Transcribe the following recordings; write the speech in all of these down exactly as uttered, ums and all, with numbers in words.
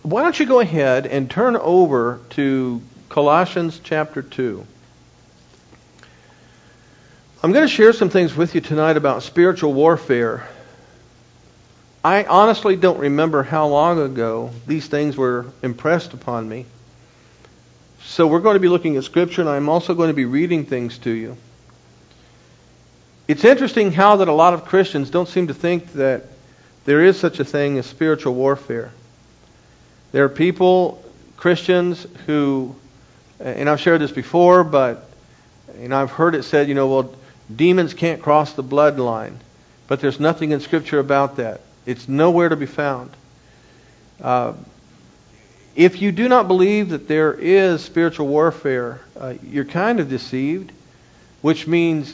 why don't you go ahead and turn over to Colossians chapter two. I'm going to share some things with you tonight about spiritual warfare. I honestly don't remember how long ago these things were impressed upon me. So we're going to be looking at Scripture, and I'm also going to be reading things to you. It's interesting how that a lot of Christians don't seem to think that there is such a thing as spiritual warfare. There are people, Christians, who, and I've shared this before, but you know, I've heard it said, you know, well, demons can't cross the bloodline. But there's nothing in Scripture about that. It's nowhere to be found. Uh, if you do not believe that there is spiritual warfare, uh, you're kind of deceived, which means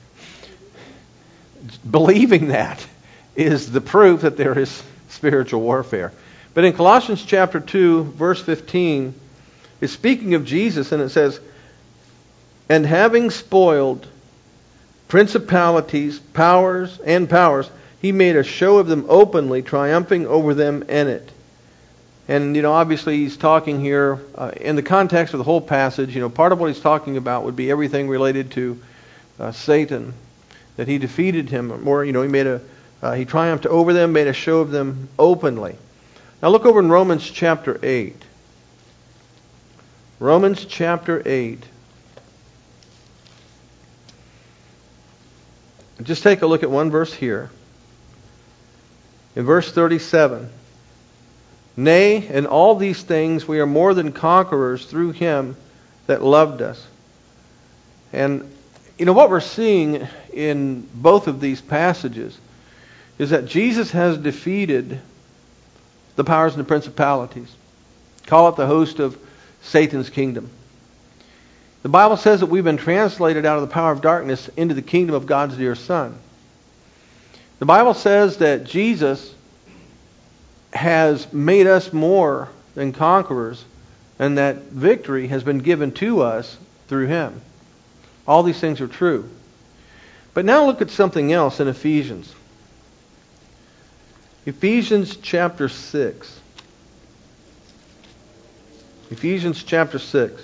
believing that is the proof that there is spiritual warfare. But in Colossians chapter two, verse fifteen, it's speaking of Jesus, and it says, "And having spoiled principalities, powers, and powers, He made a show of them openly, triumphing over them in it." And, you know, obviously he's talking here, uh, in the context of the whole passage, you know, part of what he's talking about would be everything related to uh, Satan, that he defeated him, or, you know, he made a, uh, he triumphed over them, made a show of them openly. Now look over in Romans chapter eight. Romans chapter eight. Just take a look at one verse here. In verse thirty-seven. "Nay, in all these things we are more than conquerors through Him that loved us." And, you know, what we're seeing in both of these passages is that Jesus has defeated the powers and the principalities. Call it the host of Satan's kingdom. The Bible says that we've been translated out of the power of darkness into the kingdom of God's dear Son. The Bible says that Jesus has made us more than conquerors, and that victory has been given to us through Him. All these things are true. But now look at something else in Ephesians. Ephesians chapter six. Ephesians chapter six.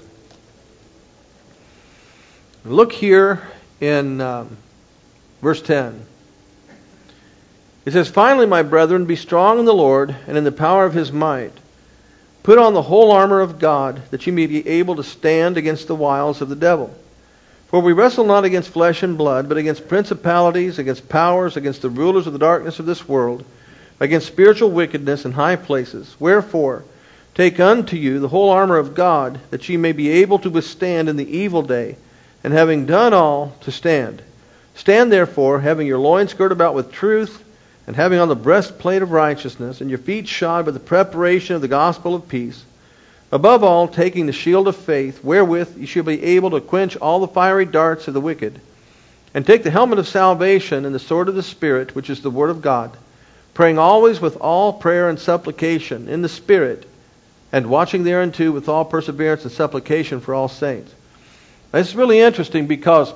Look here in um, verse ten. It says, "Finally, my brethren, be strong in the Lord and in the power of His might. Put on the whole armor of God, that ye may be able to stand against the wiles of the devil. For we wrestle not against flesh and blood, but against principalities, against powers, against the rulers of the darkness of this world, against spiritual wickedness in high places. Wherefore, take unto you the whole armor of God, that ye may be able to withstand in the evil day, and having done all, to stand. Stand therefore, having your loins girt about with truth, and having on the breastplate of righteousness, and your feet shod with the preparation of the gospel of peace. Above all, taking the shield of faith, wherewith you shall be able to quench all the fiery darts of the wicked. And take the helmet of salvation and the sword of the Spirit, which is the word of God, praying always with all prayer and supplication in the Spirit, and watching thereunto with all perseverance and supplication for all saints." Now, this is really interesting because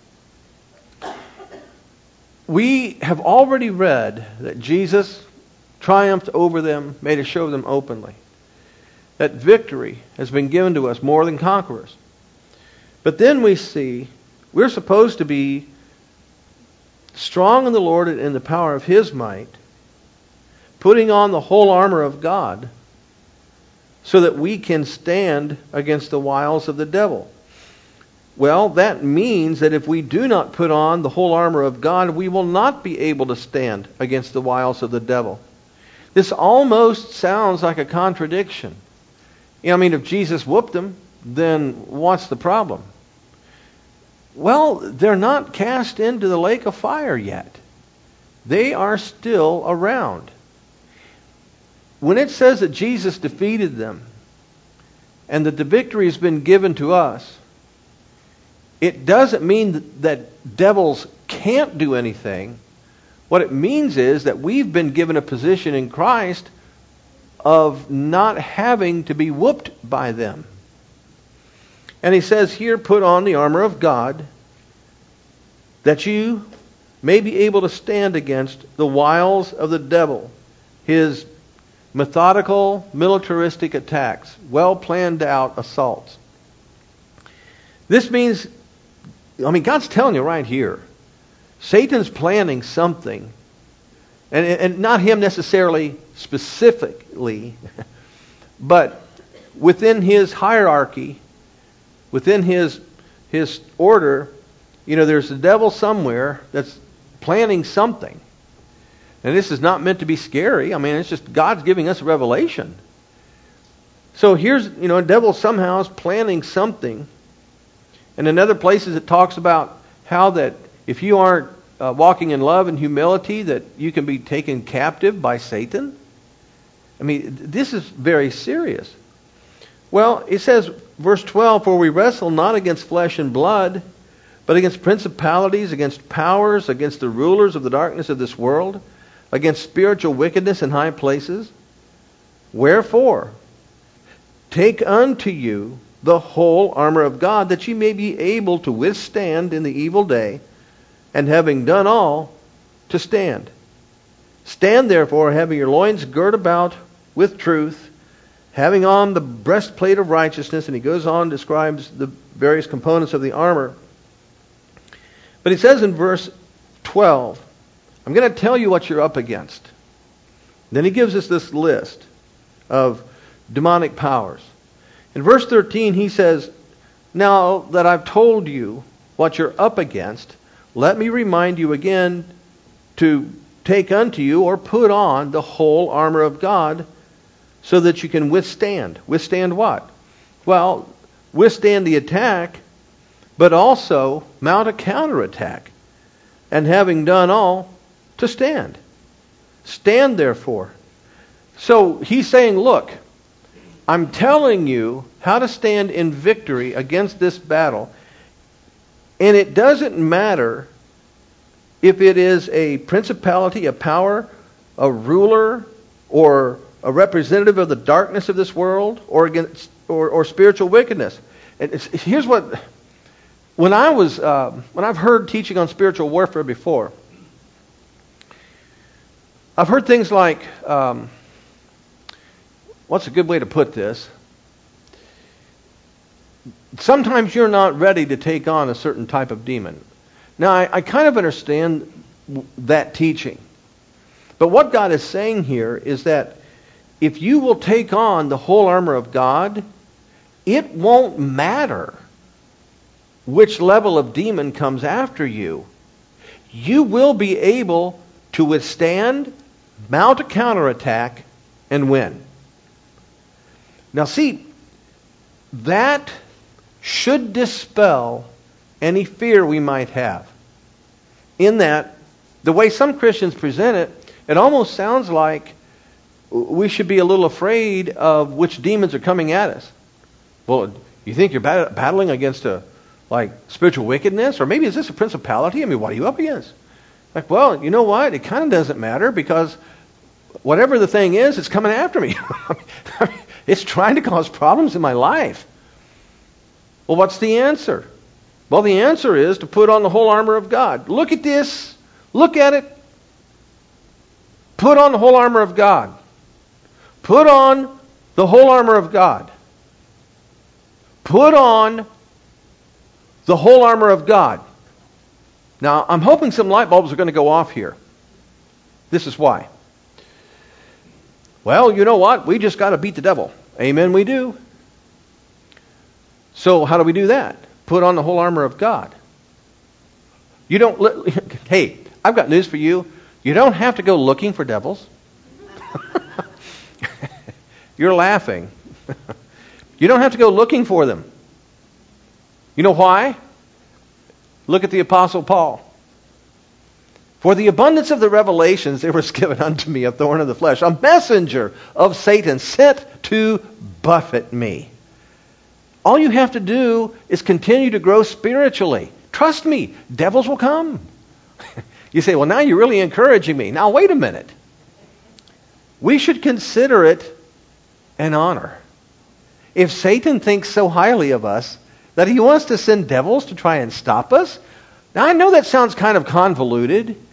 we have already read that Jesus triumphed over them, made a show of them openly. That victory has been given to us more than conquerors. But then we see we're supposed to be strong in the Lord and in the power of His might, putting on the whole armor of God so that we can stand against the wiles of the devil. Well, that means that if we do not put on the whole armor of God, we will not be able to stand against the wiles of the devil. This almost sounds like a contradiction. You know, I mean, if Jesus whooped them, then what's the problem? Well, they're not cast into the lake of fire yet. They are still around. When it says that Jesus defeated them and that the victory has been given to us, it doesn't mean that devils can't do anything. What it means is that we've been given a position in Christ of not having to be whooped by them. And he says here, put on the armor of God, that you may be able to stand against the wiles of the devil, his methodical, militaristic attacks, well planned out assaults. This means, I mean, God's telling you right here, Satan's planning something, and, and not him necessarily specifically, but within his hierarchy, within his his order, you know, there's a devil somewhere that's planning something. And this is not meant to be scary. I mean, it's just God's giving us a revelation. So here's, you know, a devil somehow is planning something. And in other places it talks about how that if you aren't uh, walking in love and humility, that you can be taken captive by Satan. I mean, this is very serious. Well, it says, verse twelve, for we wrestle not against flesh and blood, but against principalities, against powers, against the rulers of the darkness of this world, against spiritual wickedness in high places. Wherefore, take unto you the whole armor of God, that ye may be able to withstand in the evil day, and having done all, to stand. Stand therefore, having your loins girt about with truth, having on the breastplate of righteousness, and he goes on, describes the various components of the armor. But he says in verse twelve, I'm going to tell you what you're up against. Then he gives us this list of demonic powers. In verse thirteen he says, now that I've told you what you're up against, let me remind you again to take unto you or put on the whole armor of God, so that you can withstand. Withstand what? Well, withstand the attack, but also mount a counterattack. And having done all, to stand. Stand therefore. So he's saying, look, I'm telling you how to stand in victory against this battle. And it doesn't matter if it is a principality, a power, a ruler, or a representative of the darkness of this world, or against, or, or spiritual wickedness. And it's, here's what, when I was, uh, when I've heard teaching on spiritual warfare before, I've heard things like, um, what's a good way to put this? Sometimes you're not ready to take on a certain type of demon. Now, I, I kind of understand that teaching. But what God is saying here is that if you will take on the whole armor of God, it won't matter which level of demon comes after you. You will be able to withstand, mount a counterattack, and win. Now see, that should dispel any fear we might have. In that, the way some Christians present it, it almost sounds like we should be a little afraid of which demons are coming at us. Well, you think you're bat- battling against a like spiritual wickedness? Or maybe is this a principality? I mean, what are you up against? Like, well, you know what? It kind of doesn't matter, because whatever the thing is, it's coming after me. It's trying to cause problems in my life. Well, what's the answer? Well, the answer is to put on the whole armor of God. Look at this. Look at it. Put on the whole armor of God. Put on the whole armor of God. Put on the whole armor of God. Now, I'm hoping some light bulbs are going to go off here. This is why. Well, you know what? We just got to beat the devil. Amen, we do. So how do we do that? Put on the whole armor of God. You don't... Hey, I've got news for you. You don't have to go looking for devils. You're laughing. You don't have to go looking for them. You know why? Look at the Apostle Paul. For the abundance of the revelations, there was given unto me a thorn of the flesh, a messenger of Satan sent to buffet me. All you have to do is continue to grow spiritually. Trust me, devils will come. You say, well, now you're really encouraging me. Now, wait a minute. We should consider it an honor. If Satan thinks so highly of us that he wants to send devils to try and stop us, now I know that sounds kind of convoluted,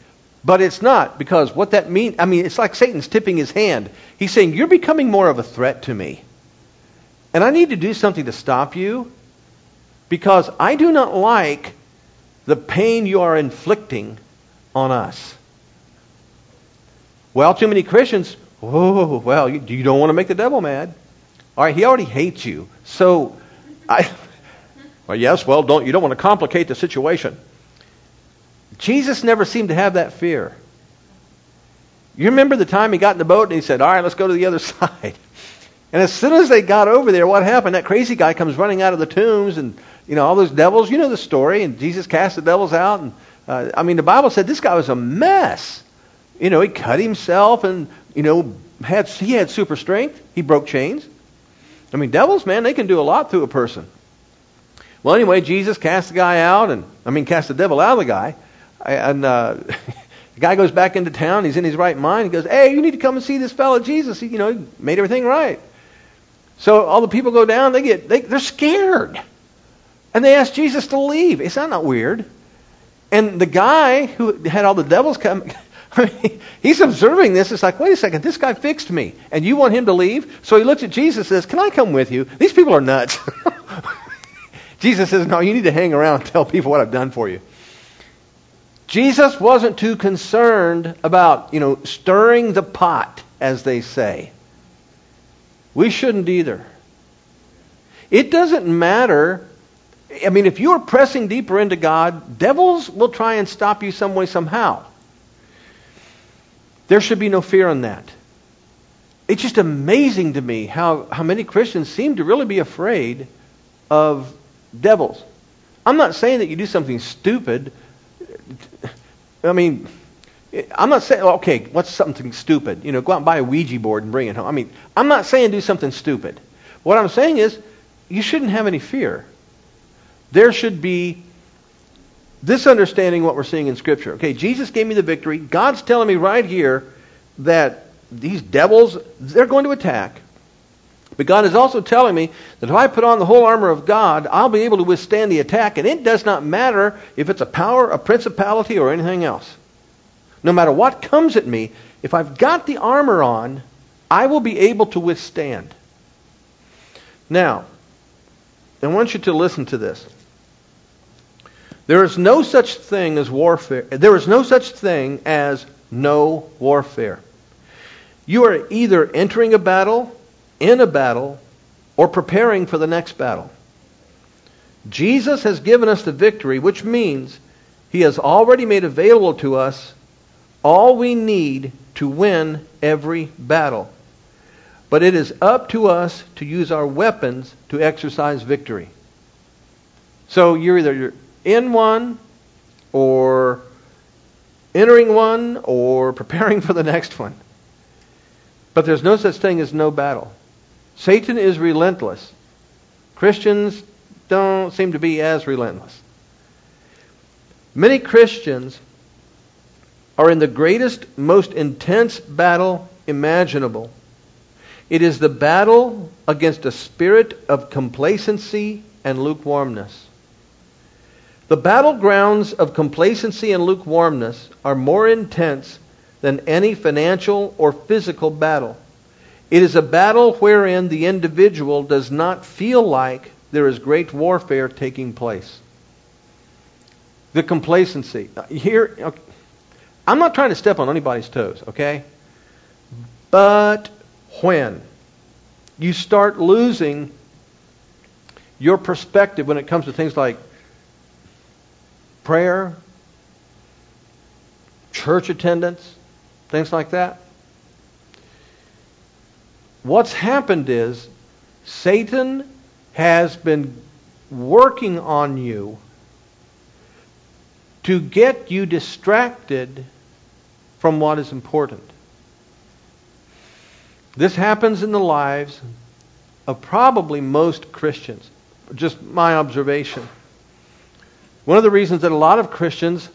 But it's not, because what that means, I mean, it's like Satan's tipping his hand. He's saying, you're becoming more of a threat to me. And I need to do something to stop you, because I do not like the pain you are inflicting on us. Well, too many Christians, oh, well, you, you don't want to make the devil mad. All right, he already hates you. So, I, well, yes, well, don't you don't want to complicate the situation. Jesus never seemed to have that fear. You remember the time he got in the boat and he said, all right, let's go to the other side. And as soon as they got over there, what happened? That crazy guy comes running out of the tombs, and, you know, all those devils. You know the story. And Jesus cast the devils out. And uh, I mean, the Bible said this guy was a mess. You know, he cut himself, and, you know, had he had super strength. He broke chains. I mean, devils, man, they can do a lot through a person. Well, anyway, Jesus cast the guy out, and, I mean, cast the devil out of the guy. And uh, the guy goes back into town. He's in his right mind. He goes, hey, you need to come and see this fellow Jesus. He, you know, he made everything right. So all the people go down. They get, they, they're scared. And they ask Jesus to leave. Is that not weird? And the guy who had all the devils come, I mean, he's observing this. It's like, wait a second, this guy fixed me. And you want him to leave? So he looks at Jesus and says, can I come with you? These people are nuts. Jesus says, no, you need to hang around and tell people what I've done for you. Jesus wasn't too concerned about, you know, stirring the pot, as they say. We shouldn't either. It doesn't matter. I mean, if you're pressing deeper into God, devils will try and stop you some way, somehow. There should be no fear in that. It's just amazing to me how, how many Christians seem to really be afraid of devils. I'm not saying that you do something stupid. I mean, I'm not saying, okay, what's something stupid? You know, go out and buy a Ouija board and bring it home. I mean, I'm not saying do something stupid. What I'm saying is, you shouldn't have any fear. There should be this understanding what we're seeing in Scripture. Okay, Jesus gave me the victory. God's telling me right here that these devils, they're going to attack. But God is also telling me that if I put on the whole armor of God, I'll be able to withstand the attack. And it does not matter if it's a power, a principality, or anything else. No matter what comes at me, if I've got the armor on, I will be able to withstand. Now, I want you to listen to this. There is no such thing as warfare. There is no such thing as no warfare. You are either entering a battle, in a battle, or preparing for the next battle. Jesus has given us the victory, which means He has already made available to us all we need to win every battle. But it is up to us to use our weapons to exercise victory. So you're either you're in one, or entering one, or preparing for the next one. But there's no such thing as no battle. Satan is relentless. Christians don't seem to be as relentless. Many Christians are in the greatest, most intense battle imaginable. It is the battle against a spirit of complacency and lukewarmness. The battlegrounds of complacency and lukewarmness are more intense than any financial or physical battle. It is a battle wherein the individual does not feel like there is great warfare taking place. The complacency. Here, okay, I'm not trying to step on anybody's toes, okay? But when you start losing your perspective when it comes to things like prayer, church attendance, things like that, what's happened is Satan has been working on you to get you distracted from what is important. This happens in the lives of probably most Christians. Just my observation. One of the reasons that a lot of Christians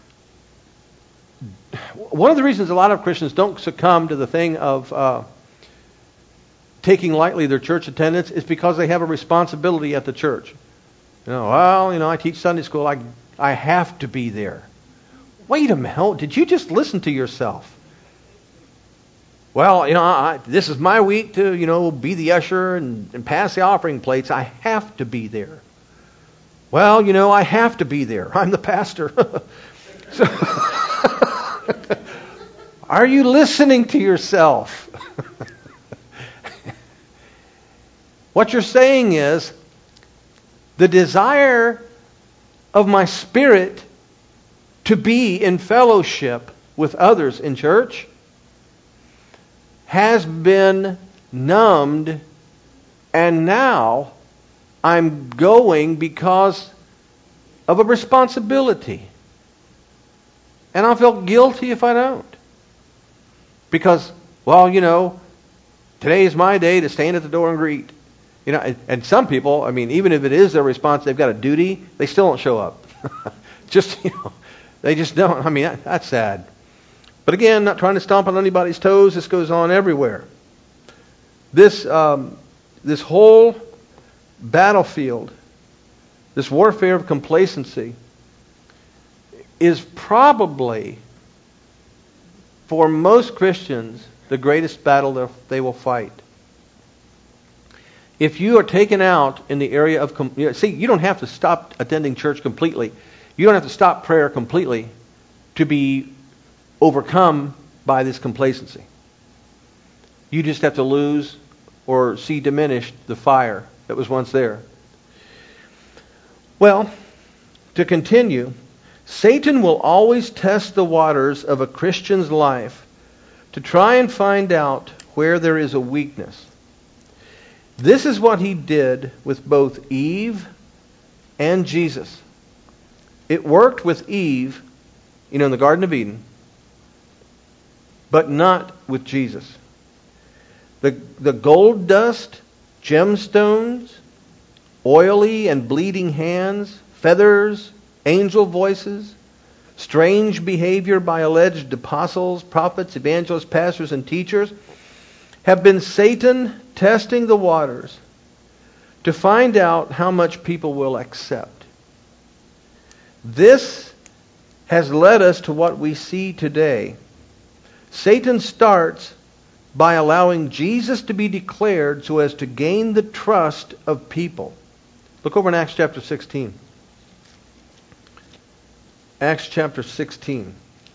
one of the reasons a lot of Christians don't succumb to the thing of uh, taking lightly their church attendance is because they have a responsibility at the church. You know, well, you know, I teach Sunday school. I I have to be there. Wait a minute. Did you just listen to yourself? Well, you know, I, this is my week to, you know, be the usher and, and pass the offering plates. I have to be there. Well, you know, I have to be there. I'm the pastor. So, are you listening to yourself? What you're saying is, the desire of my spirit to be in fellowship with others in church has been numbed, and now I'm going because of a responsibility. And I'll feel guilty if I don't. Because, well, you know, today is my day to stand at the door and greet. You know, and some people, I mean, even if it is their response, they've got a duty, they still don't show up. Just, you know, they just don't. I mean, that, that's sad. But again, not trying to stomp on anybody's toes. This goes on everywhere. This, um, this whole battlefield, this warfare of complacency, is probably, for most Christians, the greatest battle they will fight. If you are taken out in the area of... Com- you know, see, you don't have to stop attending church completely. You don't have to stop prayer completely to be overcome by this complacency. You just have to lose or see diminished the fire that was once there. Well, to continue, Satan will always test the waters of a Christian's life to try and find out where there is a weakness. This is what he did with both Eve and Jesus. It worked with Eve, you know, in the Garden of Eden, but not with Jesus. The, the gold dust, gemstones, oily and bleeding hands, feathers, angel voices, strange behavior by alleged apostles, prophets, evangelists, pastors, and teachers have been Satan testing the waters to find out how much people will accept. This has led us to what we see today. Satan starts by allowing Jesus to be declared so as to gain the trust of people. Look over in Acts chapter sixteen. Acts chapter sixteen.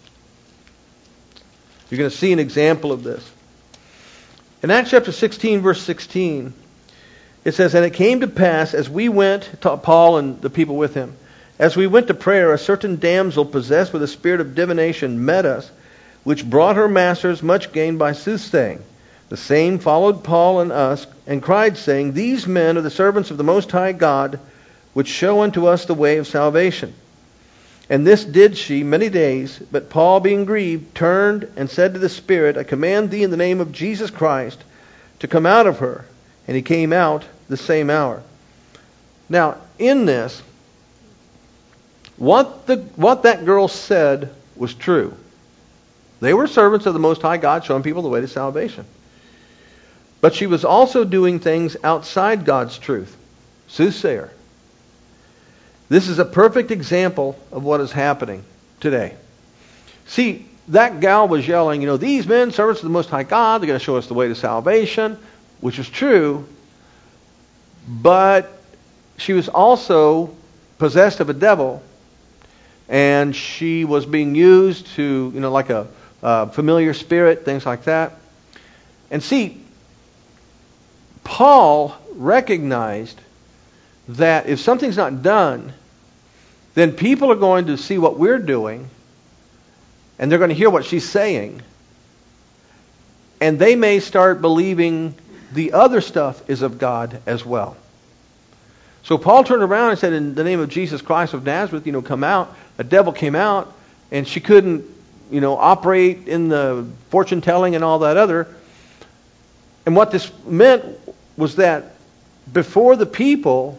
You're going to see an example of this. In Acts chapter sixteen, verse sixteen, it says, "And it came to pass, as we went," to Paul and the people with him, "as we went to prayer, a certain damsel possessed with a spirit of divination met us, which brought her masters much gain by soothsaying. The same followed Paul and us, and cried, saying, These men are the servants of the Most High God, which show unto us the way of salvation. And this did she many days, but Paul, being grieved, turned and said to the Spirit, I command thee in the name of Jesus Christ to come out of her. And he came out the same hour." Now, in this, what the what that girl said was true. They were servants of the Most High God, showing people the way to salvation. But she was also doing things outside God's truth. Soothsayer. This is a perfect example of what is happening today. See, that gal was yelling, you know, these men, servants of the Most High God, they're going to show us the way to salvation, which is true. But she was also possessed of a devil, and she was being used to, you know, like a uh, familiar spirit, things like that. And see, Paul recognized that if something's not done, then people are going to see what we're doing, and they're going to hear what she's saying, and they may start believing the other stuff is of God as well. So Paul turned around and said, in the name of Jesus Christ of Nazareth, you know, come out. A devil came out, and she couldn't, you know, operate in the fortune telling and all that other. And what this meant was that before the people,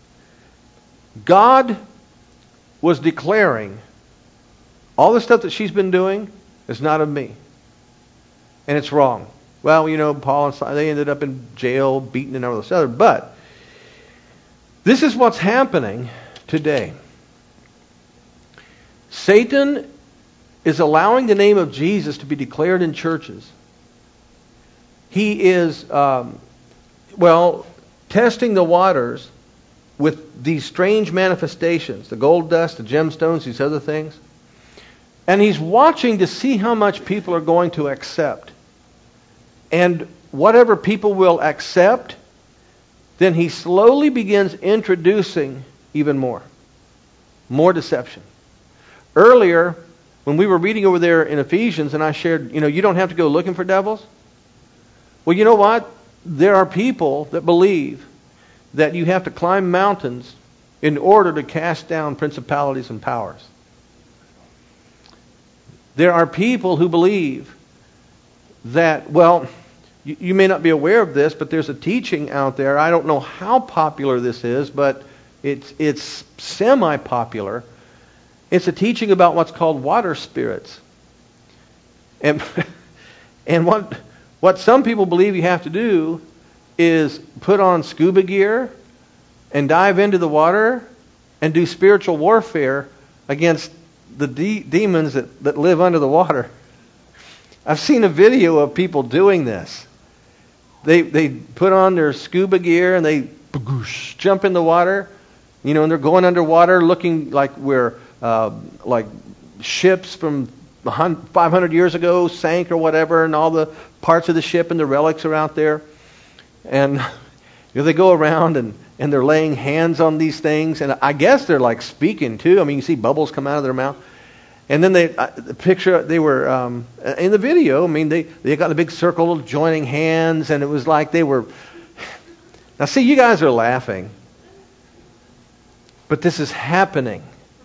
God was declaring, all the stuff that she's been doing is not of me. And it's wrong. Well, you know, Paul and Silas, they ended up in jail, beaten and all this other. But this is what's happening today. Satan is allowing the name of Jesus to be declared in churches. He is, um, well, testing the waters with these strange manifestations, the gold dust, the gemstones, these other things. And he's watching to see how much people are going to accept. And whatever people will accept, then he slowly begins introducing even more. More deception. Earlier, when we were reading over there in Ephesians, and I shared, you know, you don't have to go looking for devils. Well, you know what? There are people that believe that you have to climb mountains in order to cast down principalities and powers. There are people who believe that, well, you, you may not be aware of this, but there's a teaching out there. I don't know how popular this is, but it's it's semi-popular. It's a teaching about what's called water spirits. And and what what some people believe you have to do is put on scuba gear and dive into the water and do spiritual warfare against the de- demons that, that live under the water. I've seen a video of people doing this. They they put on their scuba gear and they jump in the water, you know, and they're going underwater looking like we're uh, like ships from five hundred years ago sank or whatever, and all the parts of the ship and the relics are out there. And you know, they go around and, and they're laying hands on these things. And I guess they're like speaking too. I mean, you see bubbles come out of their mouth. And then they, uh, the picture, they were, um, in the video, I mean, they, they got a big circle of joining hands. And it was like they were, now see, you guys are laughing. But this is happening.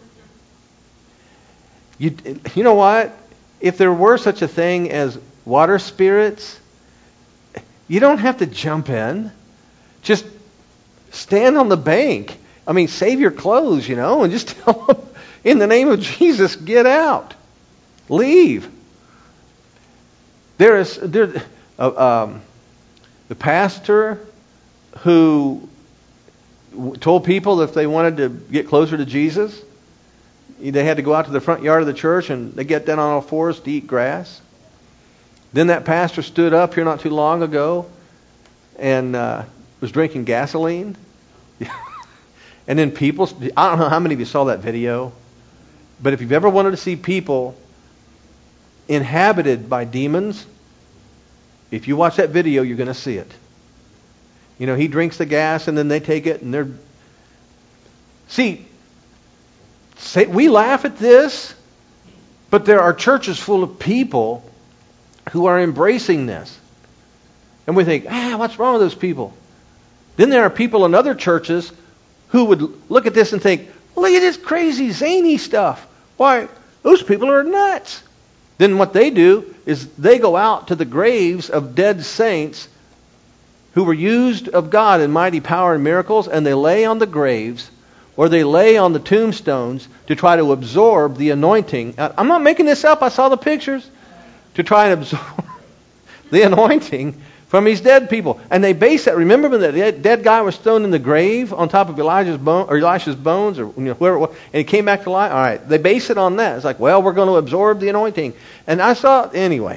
You, you know what? If there were such a thing as water spirits, you don't have to jump in. Just stand on the bank. I mean, save your clothes, you know, and just tell them, in the name of Jesus, get out. Leave. There is there, uh, um, the pastor who told people that if they wanted to get closer to Jesus, they had to go out to the front yard of the church and they get down on all fours to eat grass. Then that pastor stood up here not too long ago and uh, was drinking gasoline. And then people, I don't know how many of you saw that video, but if you've ever wanted to see people inhabited by demons, if you watch that video, you're going to see it. You know, he drinks the gas and then they take it and they're... See, say, we laugh at this, but there are churches full of people who are embracing this. And we think, ah, what's wrong with those people? Then there are people in other churches who would look at this and think, look at this crazy, zany stuff. Why, those people are nuts. Then what they do is they go out to the graves of dead saints who were used of God in mighty power and miracles, and they lay on the graves or they lay on the tombstones to try to absorb the anointing. I'm not making this up. I saw the pictures. To try and absorb the anointing from these dead people. And they base that. Remember when the dead guy was thrown in the grave on top of Elijah's bone, or Elisha's bones, or you know, whoever it was, and he came back to life? All right. They base it on that. It's like, well, we're going to absorb the anointing. And I saw, anyway.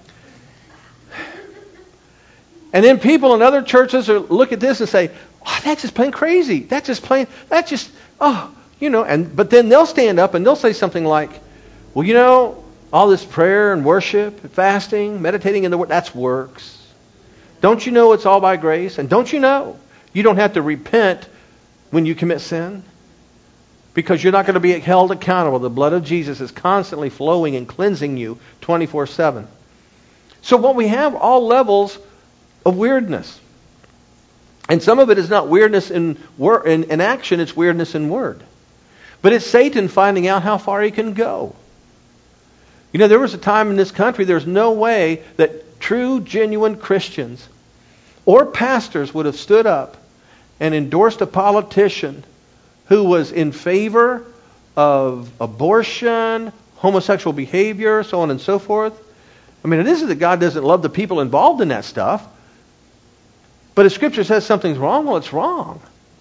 And then people in other churches are, look at this and say, oh, that's just plain crazy. That's just plain, that's just, oh, you know. And but then they'll stand up and they'll say something like, well, you know, all this prayer and worship, fasting, meditating in the Word, that's works. Don't you know it's all by grace? And don't you know you don't have to repent when you commit sin? Because you're not going to be held accountable. The blood of Jesus is constantly flowing and cleansing you twenty-four seven. So what we have, all levels of weirdness. And some of it is not weirdness in, wor- in, in action, it's weirdness in word. But it's Satan finding out how far he can go. You know, there was a time in this country, there's no way that true, genuine Christians or pastors would have stood up and endorsed a politician who was in favor of abortion, homosexual behavior, so on and so forth. I mean, it isn't that God doesn't love the people involved in that stuff. But if Scripture says something's wrong, well, it's wrong.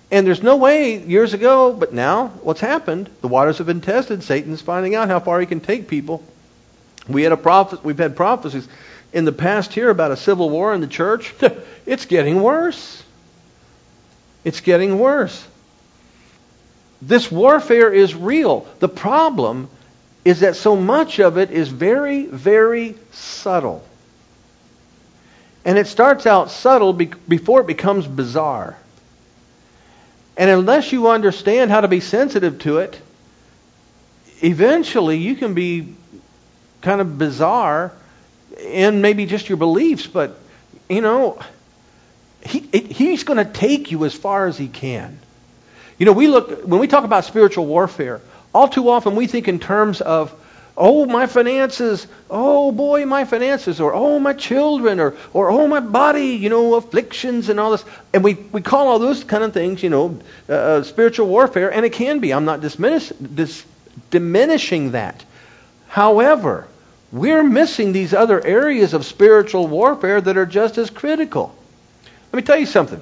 And there's no way years ago, but now what's happened? The waters have been tested. Satan's finding out how far he can take people. We had a prophet. We've had prophecies in the past here about a civil war in the church. It's getting worse. It's getting worse. This warfare is real. The problem is that so much of it is very, very subtle. And it starts out subtle be- before it becomes bizarre. And unless you understand how to be sensitive to it, eventually you can be kind of bizarre in maybe just your beliefs. But, you know, he, it, he's going to take you as far as he can. You know, we look when we talk about spiritual warfare, all too often we think in terms of, oh, my finances, oh, boy, my finances, or oh, my children, or or oh, my body, you know, afflictions and all this. And we, we call all those kind of things, you know, uh, spiritual warfare, and it can be. I'm not diminish, dis, diminishing that. However, we're missing these other areas of spiritual warfare that are just as critical. Let me tell you something.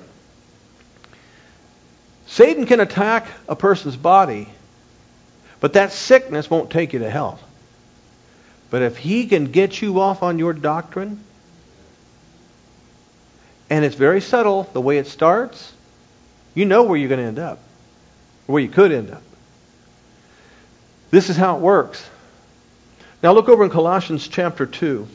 Satan can attack a person's body, but that sickness won't take you to hell. But if he can get you off on your doctrine, and it's very subtle the way it starts, you know where you're going to end up, or where you could end up. This is how it works. Now look over in Colossians chapter two.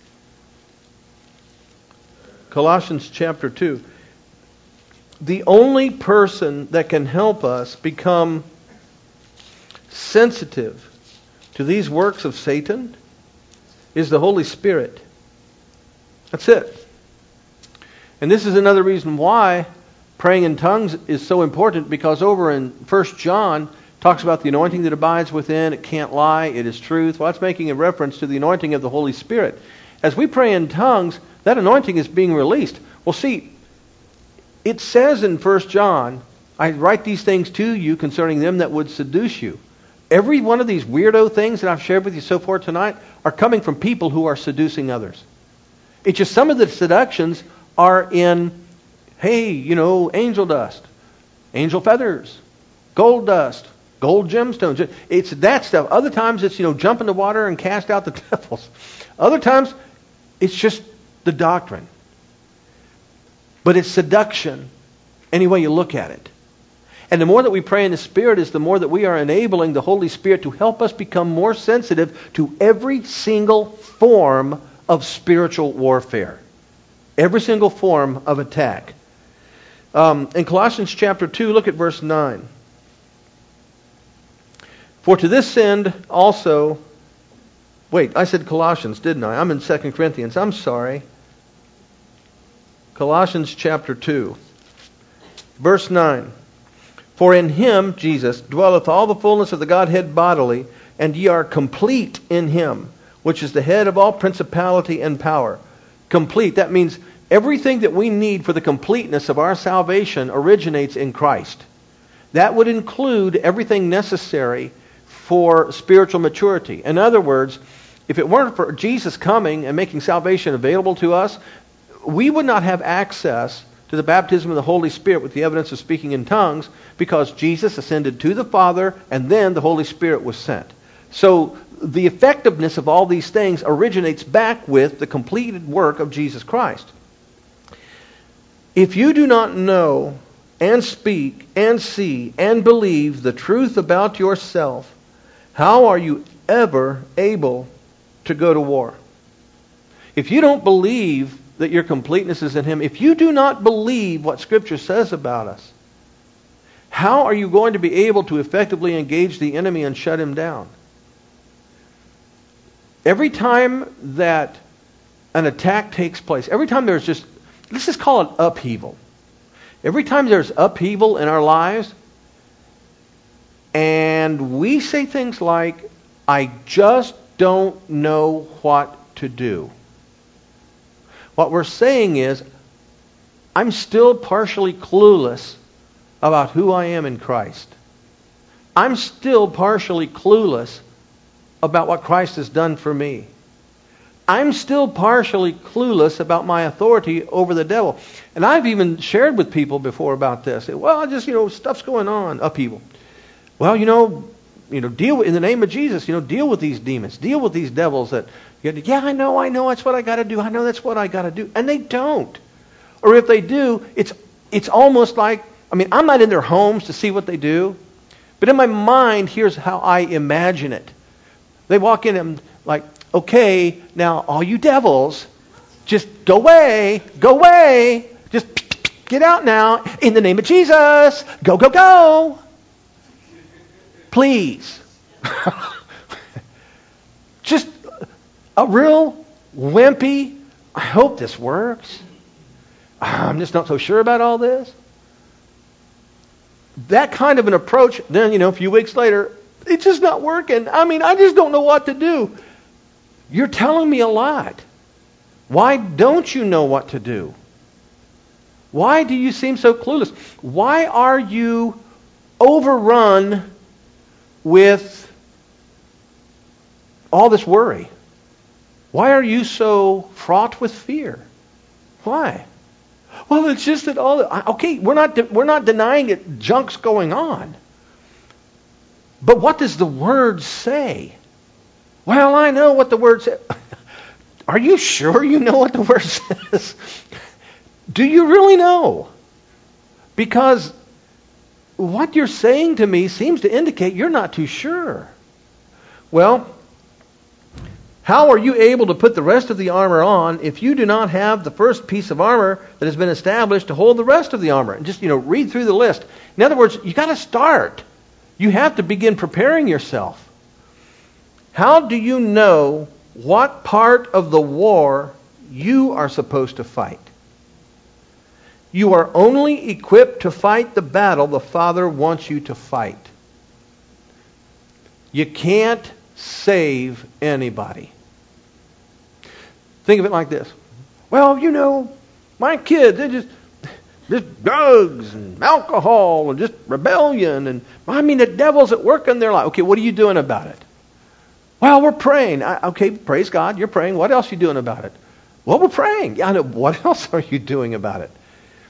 Colossians chapter two. The only person that can help us become sensitive to these works of Satan is the Holy Spirit. That's it. And this is another reason why praying in tongues is so important, because over in First John talks about the anointing that abides within. It can't lie. It is truth. Well, that's making a reference to the anointing of the Holy Spirit. As we pray in tongues, that anointing is being released. Well, see, it says in First John, I write these things to you concerning them that would seduce you. Every one of these weirdo things that I've shared with you so far tonight are coming from people who are seducing others. It's just some of the seductions are in, hey, you know, angel dust, angel feathers, gold dust, gold gemstones. It's that stuff. Other times it's, you know, jump in the water and cast out the devils. Other times it's just the doctrine. But it's seduction any way you look at it. And the more that we pray in the Spirit is the more that we are enabling the Holy Spirit to help us become more sensitive to every single form of spiritual warfare. Every single form of attack. Um, in Colossians chapter two, look at verse nine. For to this end also... Wait, I said Colossians, didn't I? I'm in Second Corinthians. I'm sorry. Colossians chapter two, verse nine. For in him, Jesus, dwelleth all the fullness of the Godhead bodily, and ye are complete in him, which is the head of all principality and power. Complete. That means everything that we need for the completeness of our salvation originates in Christ. That would include everything necessary for spiritual maturity. In other words, if it weren't for Jesus coming and making salvation available to us, we would not have access to the baptism of the Holy Spirit with the evidence of speaking in tongues, because Jesus ascended to the Father and then the Holy Spirit was sent. So the effectiveness of all these things originates back with the completed work of Jesus Christ. If you do not know and speak and see and believe the truth about yourself, how are you ever able to go to war? If you don't believe that your completeness is in him, if you do not believe what Scripture says about us, how are you going to be able to effectively engage the enemy and shut him down? Every time that an attack takes place, every time there's just, let's just call it upheaval. Every time there's upheaval in our lives, and we say things like, I just don't know what to do. What we're saying is, I'm still partially clueless about who I am in Christ. I'm still partially clueless about what Christ has done for me. I'm still partially clueless about my authority over the devil. And I've even shared with people before about this. Well, I just, you know, stuff's going on, upheaval. Well, you know, you know, deal with, in the name of Jesus, you know, deal with these demons, deal with these devils that, yeah, I know, I know, that's what I got to do. I know that's what I got to do. And they don't. Or if they do, it's it's almost like, I mean, I'm not in their homes to see what they do, but in my mind, here's how I imagine it. They walk in and like, okay, now all you devils, just go away, go away, just get out now, in the name of Jesus, go, go, go. Please. Just a real wimpy, I hope this works. I'm just not so sure about all this. That kind of an approach, then, you know, a few weeks later, it's just not working. I mean, I just don't know what to do. You're telling me a lot. Why don't you know what to do? Why do you seem so clueless? Why are you overrun with all this worry? Why are you so fraught with fear? Why? Well, it's just that all. Okay, we're not we're not denying it. Junk's going on. But what does the Word say? Well, I know what the Word says. Are you sure you know what the Word says? Do you really know? Because what you're saying to me seems to indicate you're not too sure. Well, how are you able to put the rest of the armor on if you do not have the first piece of armor that has been established to hold the rest of the armor? And just, you know, read through the list. In other words, you got to start. You have to begin preparing yourself. How do you know what part of the war you are supposed to fight? You are only equipped to fight the battle the Father wants you to fight. You can't save anybody. Think of it like this. Well, you know, my kids, they just just drugs and alcohol and just rebellion. And I mean, the devil's at work in their life. Okay, what are you doing about it? Well, we're praying. I, okay, praise God, you're praying. What else are you doing about it? Well, we're praying. Yeah, I know. What else are you doing about it?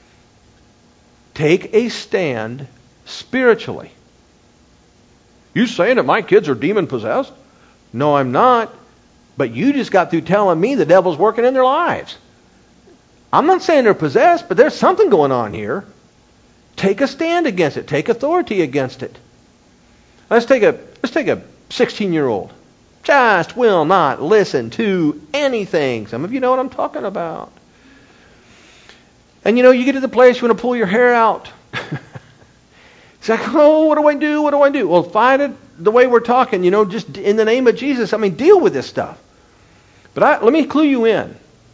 Take a stand spiritually. You saying that my kids are demon-possessed? No, I'm not. But you just got through telling me the devil's working in their lives. I'm not saying they're possessed, but there's something going on here. Take a stand against it. Take authority against it. Let's take a let's take a sixteen-year-old. Just will not listen to anything. Some of you know what I'm talking about. And you know, you get to the place you want to pull your hair out. It's like, oh, what do I do? What do I do? Well, find it the way we're talking, you know, just in the name of Jesus. I mean, deal with this stuff. But I, let me clue you in.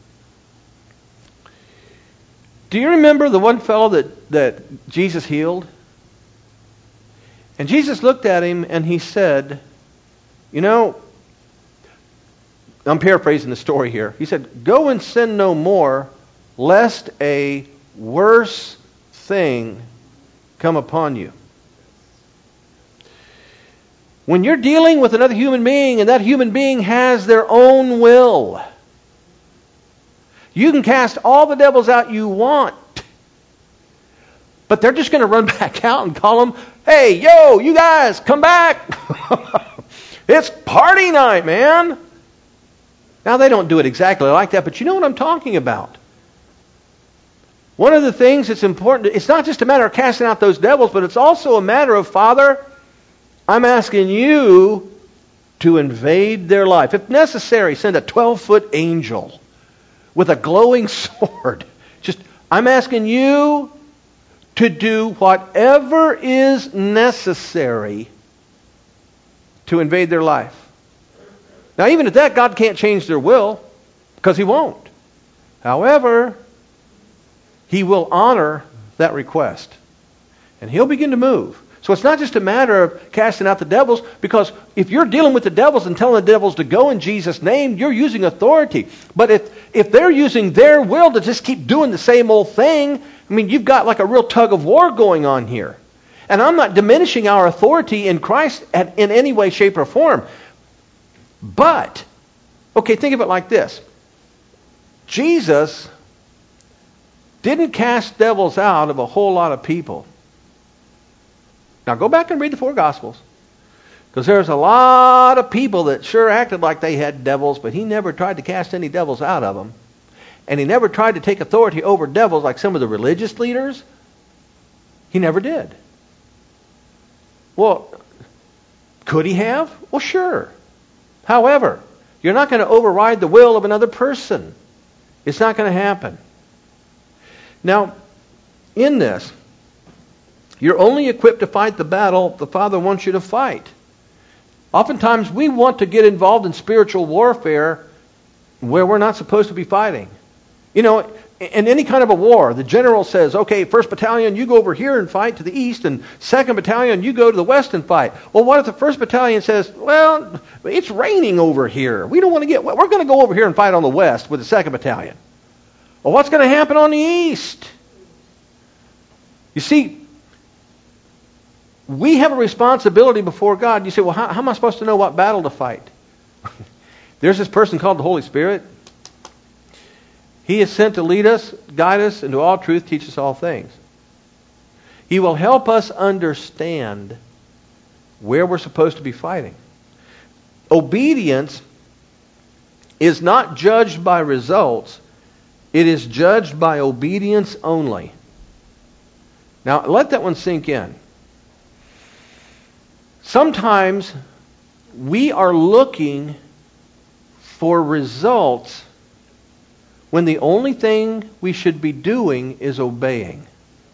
Do you remember the one fellow that, that Jesus healed? And Jesus looked at him and he said, you know, I'm paraphrasing the story here. He said, go and sin no more, lest a worse thing come upon you. When you're dealing with another human being and that human being has their own will, you can cast all the devils out you want, but they're just going to run back out and call them, hey, yo, you guys, come back. It's party night, man. Now, they don't do it exactly like that, but you know what I'm talking about. One of the things that's important, it's not just a matter of casting out those devils, but it's also a matter of, Father, I'm asking you to invade their life. If necessary, send a twelve-foot angel with a glowing sword. Just, I'm asking you to do whatever is necessary to invade their life. Now, even at that, God can't change their will, because He won't. However, He will honor that request. And He'll begin to move. So it's not just a matter of casting out the devils, because if you're dealing with the devils and telling the devils to go in Jesus' name, you're using authority. But if, if they're using their will to just keep doing the same old thing, I mean, you've got like a real tug of war going on here. And I'm not diminishing our authority in Christ at, in any way, shape, or form. But Okay, think of it like this. Jesus didn't cast devils out of a whole lot of people. Now go back and read the four Gospels. Because there's a lot of people that sure acted like they had devils, but he never tried to cast any devils out of them. And he never tried to take authority over devils like some of the religious leaders. He never did. Well, could he have? Well, sure. However, you're not going to override the will of another person. It's not going to happen. Now, in this, you're only equipped to fight the battle the Father wants you to fight. Oftentimes, we want to get involved in spiritual warfare where we're not supposed to be fighting. You know, in any kind of a war, the general says, okay, first Battalion, you go over here and fight to the east, and second Battalion, you go to the west and fight. Well, what if the first Battalion says, well, it's raining over here. We don't want to get wet. We're going to go over here and fight on the west with the second Battalion. Well, what's going to happen on the east? You see, we have a responsibility before God. You say, well, how, how am I supposed to know what battle to fight? There's this person called the Holy Spirit. He is sent to lead us, guide us into all truth, teach us all things. He will help us understand where we're supposed to be fighting. Obedience is not judged by results. It is judged by obedience only. Now, let that one sink in. Sometimes we are looking for results when the only thing we should be doing is obeying.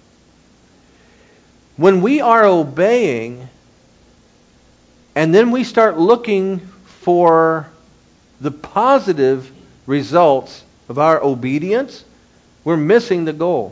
When we are obeying, and then we start looking for the positive results of our obedience, we're missing the goal.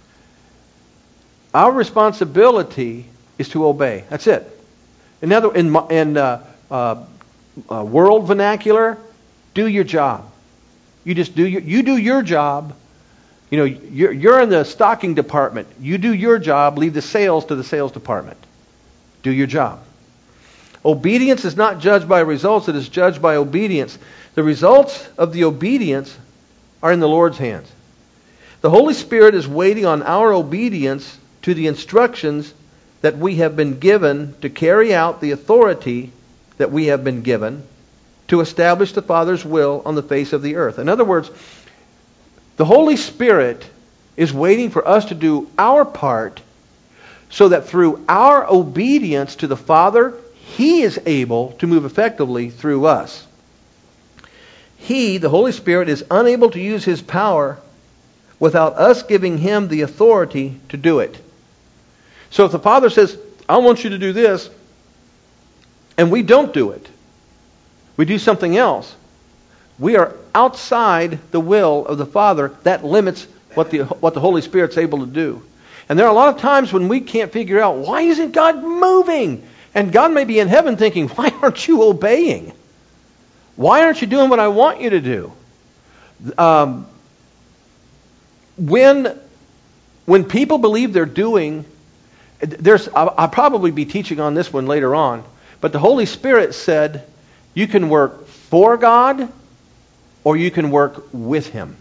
Our responsibility is to obey. That's it. In other, in, in uh, uh, uh, world vernacular, do your job. You just do your, you do your job. You know, you're, you're in the stocking department. You do your job. Leave the sales to the sales department. Do your job. Obedience is not judged by results. It is judged by obedience. The results of the obedience are in the Lord's hands. The Holy Spirit is waiting on our obedience to the instructions that we have been given to carry out the authority that we have been given to establish the Father's will on the face of the earth. In other words, the Holy Spirit is waiting for us to do our part so that through our obedience to the Father, He is able to move effectively through us. He, the Holy Spirit, is unable to use His power without us giving Him the authority to do it. So if the Father says, I want you to do this, and we don't do it, we do something else, we are outside the will of the Father. That limits what the, what the Holy Spirit's able to do. And there are a lot of times when we can't figure out, why isn't God moving? And God may be in heaven thinking, why aren't you obeying? Why aren't you doing what I want you to do? Um, when, when people believe they're doing, there's, I'll, I'll probably be teaching on this one later on, but the Holy Spirit said, you can work for God or you can work with Him.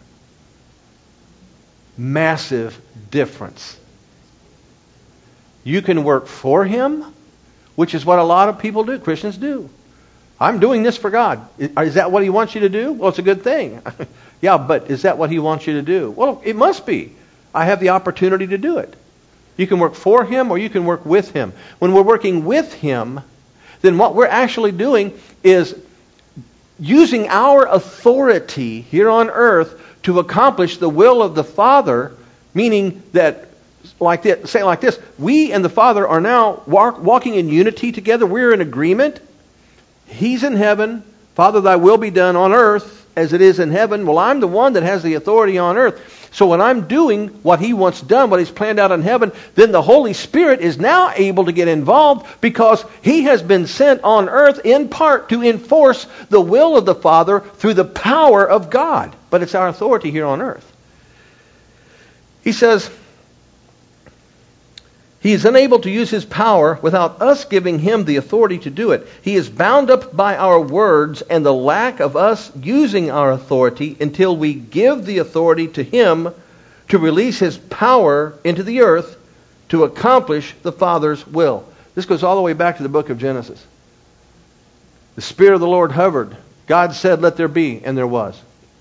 Massive difference. You can work for Him, which is what a lot of people do, Christians do. I'm doing this for God. Is that what He wants you to do? Well, it's a good thing. Yeah, but is that what He wants you to do? Well, it must be. I have the opportunity to do it. You can work for Him or you can work with Him. When we're working with Him, then what we're actually doing is using our authority here on earth to accomplish the will of the Father, meaning that, like this, say it like this, we and the Father are now walk, walking in unity together. We're in agreement. He's in heaven. Father, thy will be done on earth as it is in heaven. Well, I'm the one that has the authority on earth. So when I'm doing what He wants done, what He's planned out in heaven, then the Holy Spirit is now able to get involved because He has been sent on earth in part to enforce the will of the Father through the power of God. But it's our authority here on earth. He says, He is unable to use his power without us giving him the authority to do it. He is bound up by our words and the lack of us using our authority until we give the authority to him to release his power into the earth to accomplish the Father's will. This goes all the way back to the book of Genesis. The Spirit of the Lord hovered. God said, "Let there be," and there was.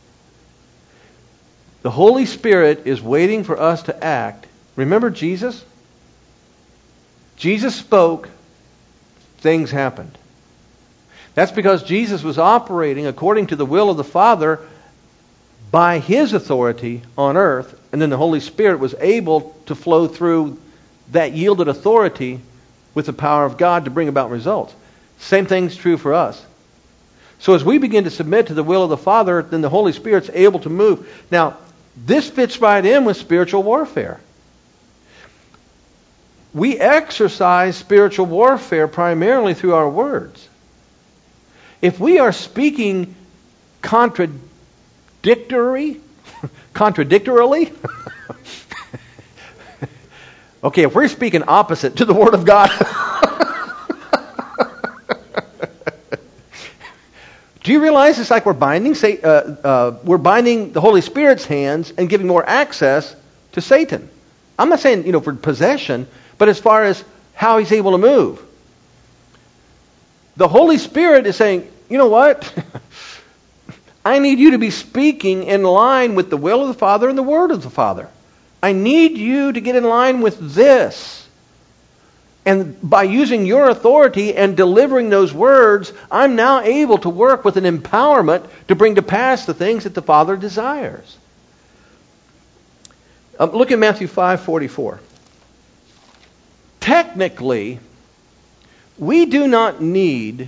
The Holy Spirit is waiting for us to act. Remember Jesus? Jesus spoke, things happened. That's because Jesus was operating according to the will of the Father by his authority on earth, and then the Holy Spirit was able to flow through that yielded authority with the power of God to bring about results. Same thing's true for us. So as we begin to submit to the will of the Father, then the Holy Spirit's able to move. Now, this fits right in with spiritual warfare. We exercise spiritual warfare primarily through our words. If we are speaking contradictory, contradictorily, okay, if we're speaking opposite to the Word of God, do you realize it's like we're binding, uh, uh, we're binding the Holy Spirit's hands and giving more access to Satan? I'm not saying, you know, for possession, but as far as how he's able to move. The Holy Spirit is saying, you know what? I need you to be speaking in line with the will of the Father and the Word of the Father. I need you to get in line with this. And by using your authority and delivering those words, I'm now able to work with an empowerment to bring to pass the things that the Father desires. Um, look at Matthew five forty-four. Technically, we do not need,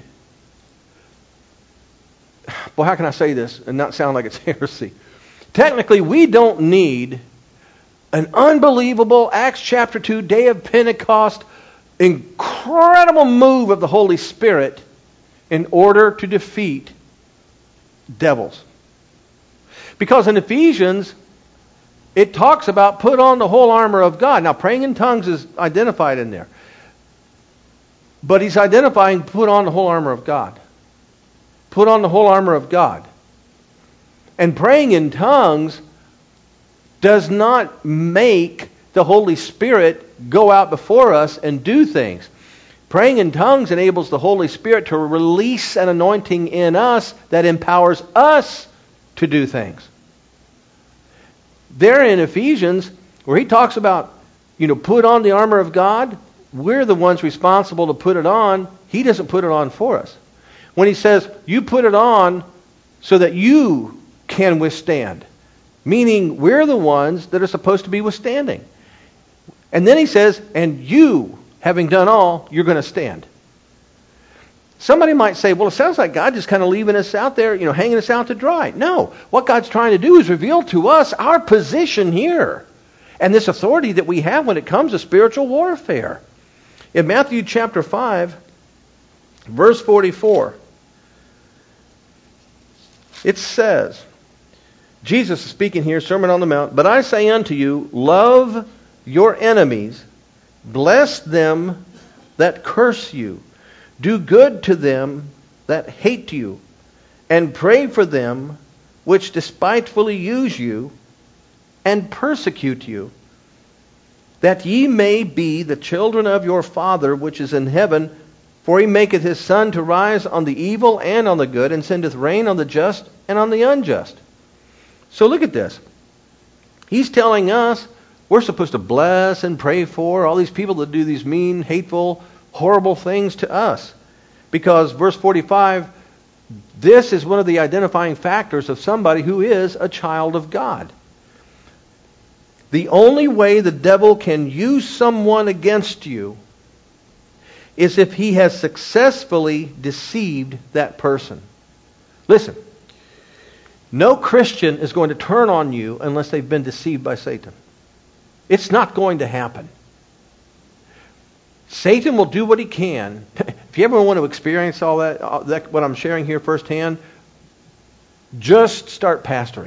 well, how can I say this and not sound like it's heresy? Technically, we don't need an unbelievable Acts chapter two, day of Pentecost, incredible move of the Holy Spirit in order to defeat devils. Because in Ephesians, it talks about put on the whole armor of God. Now, praying in tongues is identified in there. But he's identifying put on the whole armor of God. Put on the whole armor of God. And praying in tongues does not make the Holy Spirit go out before us and do things. Praying in tongues enables the Holy Spirit to release an anointing in us that empowers us to do things. There in Ephesians, where he talks about, you know, put on the armor of God, we're the ones responsible to put it on. He doesn't put it on for us. When he says, you put it on so that you can withstand, meaning we're the ones that are supposed to be withstanding. And then he says, and you, having done all, you're going to stand. Somebody might say, well, it sounds like God just kind of leaving us out there, you know, hanging us out to dry. No. What God's trying to do is reveal to us our position here and this authority that we have when it comes to spiritual warfare. In Matthew chapter five, verse forty-four, it says, Jesus is speaking here, Sermon on the Mount, but I say unto you, love your enemies, bless them that curse you, do good to them that hate you, and pray for them which despitefully use you and persecute you, that ye may be the children of your Father which is in heaven, for he maketh his sun to rise on the evil and on the good, and sendeth rain on the just and on the unjust. So look at this. He's telling us we're supposed to bless and pray for all these people that do these mean, hateful, horrible things to us. Because verse forty-five, this is one of the identifying factors of somebody who is a child of God. The only way the devil can use someone against you is if he has successfully deceived that person. Listen, no Christian is going to turn on you unless they've been deceived by Satan. It's not going to happen. Satan will do what he can. If you ever want to experience all that, all that, what I'm sharing here firsthand, just start pastoring.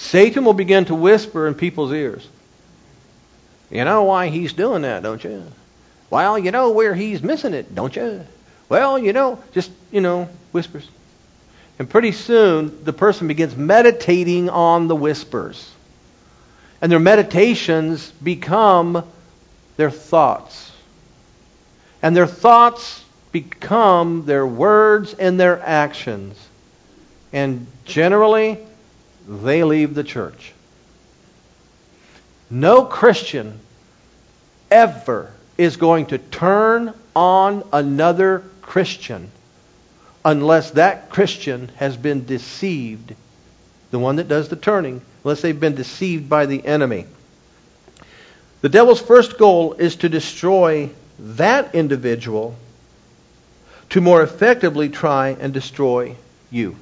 Satan will begin to whisper in people's ears. You know why he's doing that, don't you? Well, you know where he's missing it, don't you? Well, you know, just, you know, whispers. And pretty soon, the person begins meditating on the whispers. And their meditations become their thoughts. And their thoughts become their words and their actions. And generally, they leave the church. No Christian ever is going to turn on another Christian unless that Christian has been deceived, the one that does the turning, unless they've been deceived by the enemy. The devil's first goal is to destroy that individual to more effectively try and destroy you.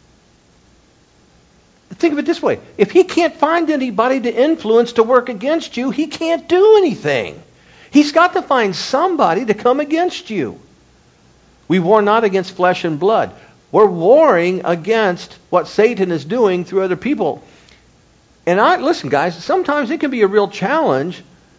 Think of it this way. If he can't find anybody to influence to work against you, he can't do anything. He's got to find somebody to come against you. We war not against flesh and blood. We're warring against what Satan is doing through other people. And I listen, guys, sometimes it can be a real challenge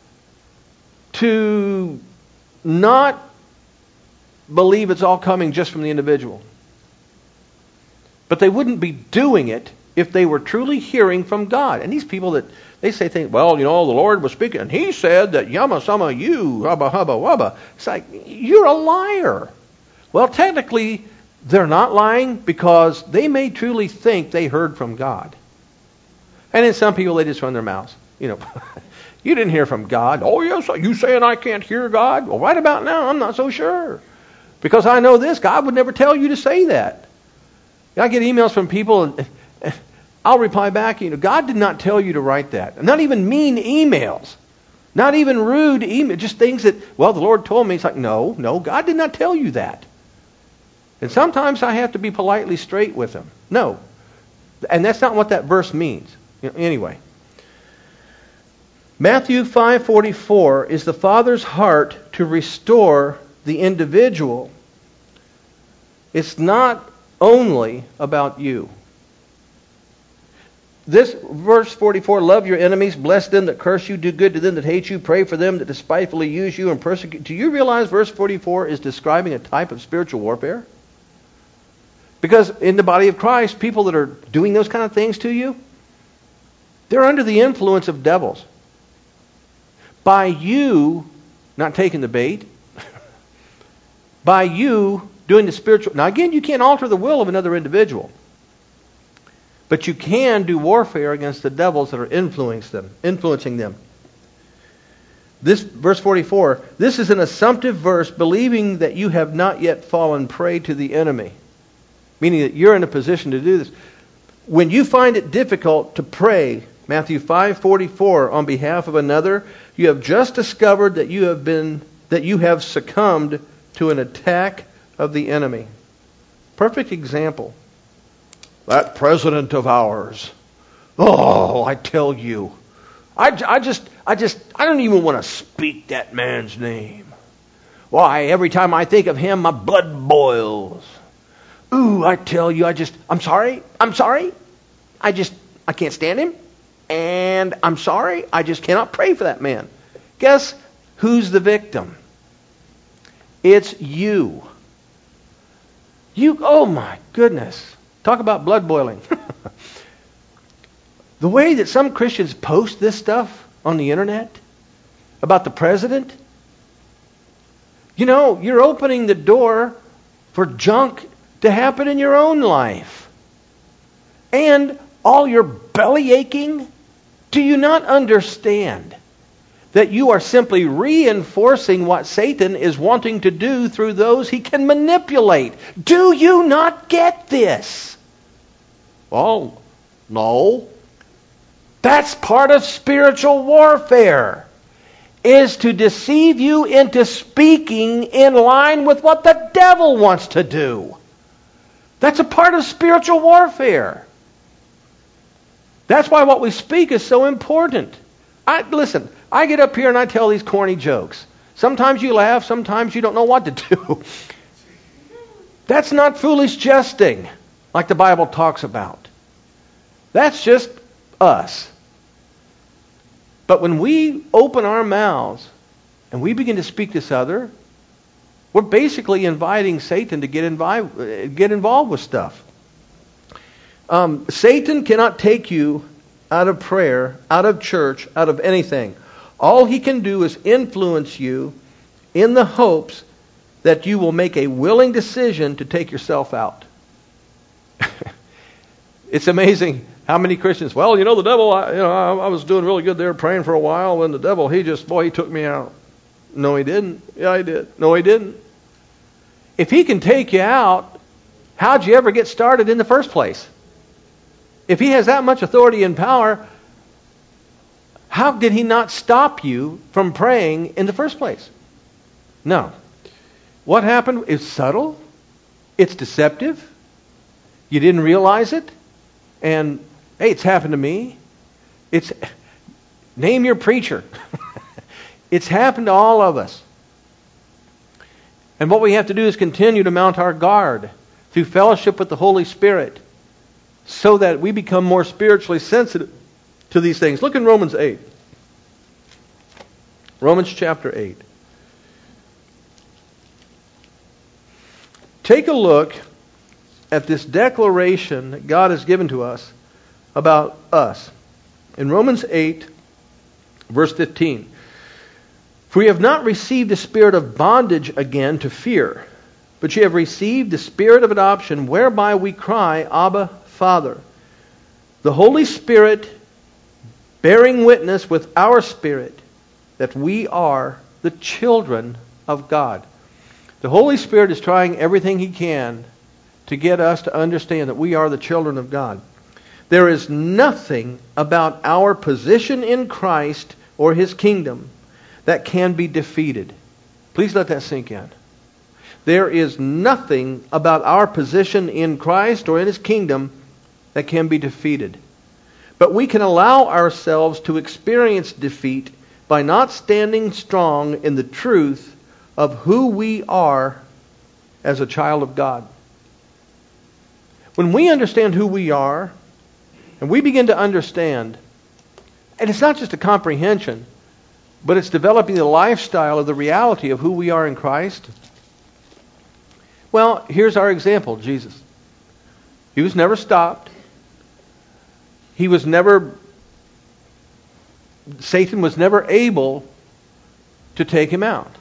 to not believe it's all coming just from the individual. But they wouldn't be doing it if they were truly hearing from God. And these people that, they say things, well, you know, the Lord was speaking, and He said that yama sama you, hubba hubba wubba. It's like, you're a liar. Well, technically, they're not lying because they may truly think they heard from God. And then some people, they just run their mouths. You know, you didn't hear from God. Oh, yes, you saying I can't hear God? Well, right about now, I'm not so sure. Because I know this, God would never tell you to say that. I get emails from people, and I'll reply back, you know, God did not tell you to write that. Not even mean emails. Not even rude emails. Just things that, well, the Lord told me. It's like, no, no, God did not tell you that. And sometimes I have to be politely straight with Him. No. And that's not what that verse means. You know, anyway. Matthew five forty-four is the Father's heart to restore the individual. It's not only about you. This verse forty-four, love your enemies, bless them that curse you, do good to them that hate you, pray for them that despitefully use you and persecute. Do you realize verse forty-four is describing a type of spiritual warfare? Because in the body of Christ, people that are doing those kind of things to you, they're under the influence of devils. By you not taking the bait, by you doing the spiritual... Now again, you can't alter the will of another individual. But you can do warfare against the devils that are influencing them, influencing them. This verse forty-four, this is an assumptive verse, believing that you have not yet fallen prey to the enemy. Meaning that you're in a position to do this. When you find it difficult to pray, Matthew five forty-four, on behalf of another, you have just discovered that you have been that you have succumbed to an attack of the enemy. Perfect example. That president of ours. Oh, I tell you. I, I just, I just, I don't even want to speak that man's name. Why, every time I think of him, my blood boils. Ooh, I tell you, I just, I'm sorry, I'm sorry. I just, I can't stand him. And I'm sorry, I just cannot pray for that man. Guess who's the victim? It's you. You, oh my goodness. Talk about blood boiling. The way that some Christians post this stuff on the internet about the president, you know, you're opening the door for junk to happen in your own life. And all your belly aching, do you not understand that you are simply reinforcing what Satan is wanting to do through those he can manipulate? Do you not get this? Well, no. That's part of spiritual warfare, is to deceive you into speaking in line with what the devil wants to do. That's a part of spiritual warfare. That's why what we speak is so important. I listen, I get up here and I tell these corny jokes. Sometimes you laugh, sometimes you don't know what to do. That's not foolish jesting, like the Bible talks about. That's just us. But when we open our mouths and we begin to speak this other, we're basically inviting Satan to get, invi- get involved with stuff. Um, Satan cannot take you out of prayer, out of church, out of anything. All he can do is influence you in the hopes that you will make a willing decision to take yourself out. It's amazing how many Christians, well, you know, the devil, I, you know, I, I was doing really good there praying for a while, and the devil, he just, boy, he took me out. No, he didn't. Yeah, he did. No, he didn't. If he can take you out, how'd you ever get started in the first place? If he has that much authority and power, how did he not stop you from praying in the first place? No. What happened is subtle. It's deceptive. You didn't realize it. And, hey, it's happened to me. It's, name your preacher. It's happened to all of us. And what we have to do is continue to mount our guard through fellowship with the Holy Spirit so that we become more spiritually sensitive to these things. Look in Romans eight. Romans chapter eight. Take a look at this declaration that God has given to us about us. In Romans eight, verse fifteen. For we have not received the spirit of bondage again to fear, but ye have received the spirit of adoption, whereby we cry, Abba, Father. The Holy Spirit bearing witness with our spirit that we are the children of God. The Holy Spirit is trying everything He can to get us to understand that we are the children of God. There is nothing about our position in Christ or His kingdom that can be defeated. Please let that sink in. There is nothing about our position in Christ or in His kingdom that can be defeated. But we can allow ourselves to experience defeat by not standing strong in the truth of who we are as a child of God. When we understand who we are, and we begin to understand, and it's not just a comprehension, but it's developing the lifestyle of the reality of who we are in Christ. Well, here's our example, Jesus. He was never stopped. He was never, Satan was never able to take Him out.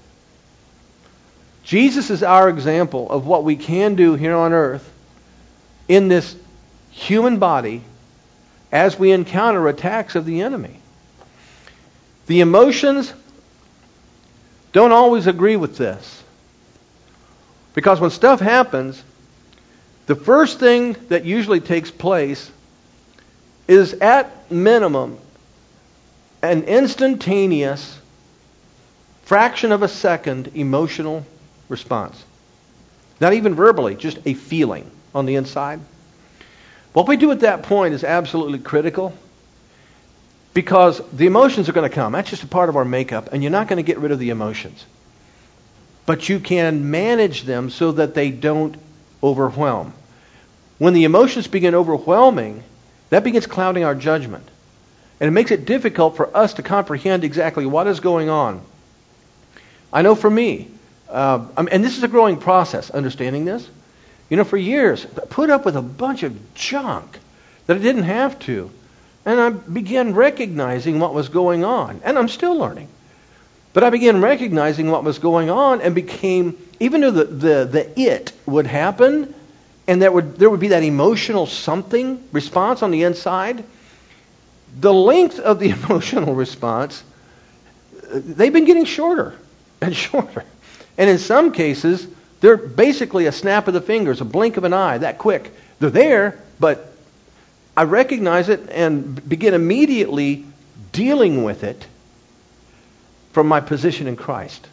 Jesus is our example of what we can do here on earth in this human body as we encounter attacks of the enemy. The emotions don't always agree with this. Because when stuff happens, the first thing that usually takes place is at minimum an instantaneous, fraction of a second emotional response. Not even verbally, just a feeling on the inside. What we do at that point is absolutely critical. Because the emotions are going to come. That's just a part of our makeup. And you're not going to get rid of the emotions. But you can manage them so that they don't overwhelm. When the emotions begin overwhelming, that begins clouding our judgment. And it makes it difficult for us to comprehend exactly what is going on. I know for me, uh, and this is a growing process, understanding this. You know, for years, I put up with a bunch of junk that I didn't have to. And I began recognizing what was going on. And I'm still learning. But I began recognizing what was going on and became, even though the, the, the it would happen, and there would, there would be that emotional something response on the inside, the length of the emotional response, they've been getting shorter and shorter. And in some cases, they're basically a snap of the fingers, a blink of an eye, that quick. They're there, but I recognize it and begin immediately dealing with it from my position in Christ.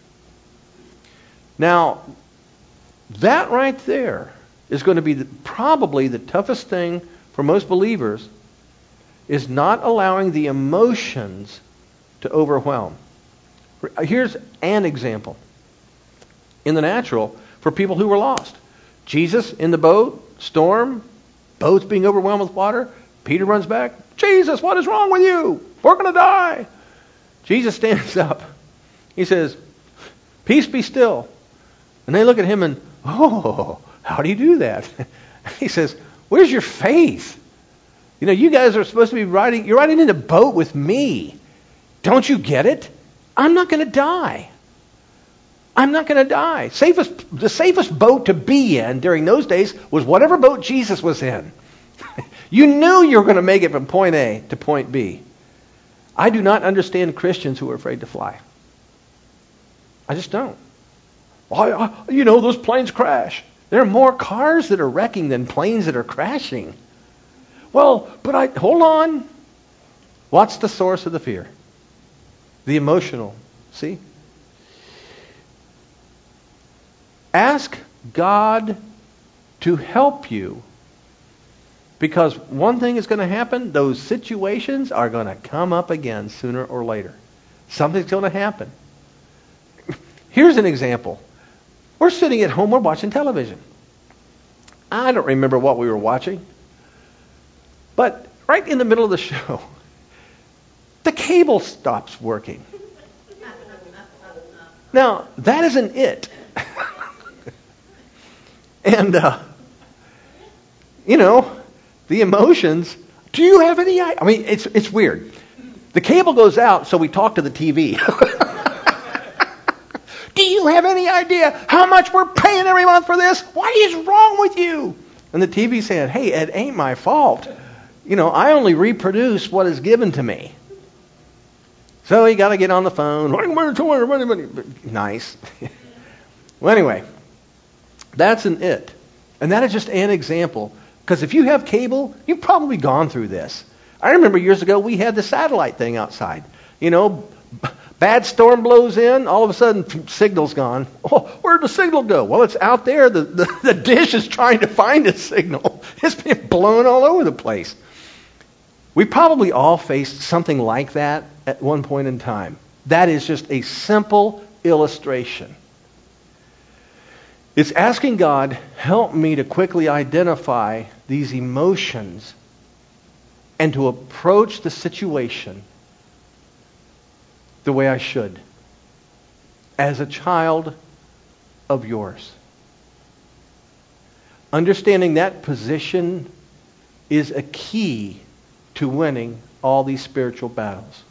Now, that right there is going to be the, probably the toughest thing for most believers, is not allowing the emotions to overwhelm. Here's an example. In the natural, for people who were lost. Jesus in the boat, storm, boats being overwhelmed with water, Peter runs back. Jesus, what is wrong with you? We're going to die. Jesus stands up. He says, peace be still. And they look at him and, oh, how do you do that? He says, where's your faith? You know, you guys are supposed to be riding, you're riding in a boat with me. Don't you get it? I'm not going to die. I'm not going to die. Safest, the safest boat to be in during those days was whatever boat Jesus was in. You knew you were going to make it from point A to point B. I do not understand Christians who are afraid to fly. I just don't. I, I, you know, those planes crash. There are more cars that are wrecking than planes that are crashing. Well, but I, hold on. What's the source of the fear? The emotional. See? Ask God to help you. Because one thing is going to happen, those situations are going to come up again sooner or later. Something's going to happen. Here's an example. We're sitting at home, we're watching television. I don't remember what we were watching. But right in the middle of the show, the cable stops working. Now, that isn't it. And, uh, you know, the emotions, do you have any idea? I mean, it's it's weird. The cable goes out, so we talk to the T V. Do you have any idea how much we're paying every month for this? What is wrong with you? And the T V said, hey, it ain't my fault. You know, I only reproduce what is given to me. So you got to get on the phone. Nice. Well, anyway, that's an it. And that is just an example. Because if you have cable, you've probably gone through this. I remember years ago we had the satellite thing outside. You know, b- bad storm blows in, all of a sudden signal's gone. Oh, where'd the signal go? Well, it's out there. The, the, the dish is trying to find its signal. It's been blown all over the place. We probably all faced something like that at one point in time. That is just a simple illustration. It's asking God, help me to quickly identify these emotions and to approach the situation the way I should as a child of yours. Understanding that position is a key to winning all these spiritual battles.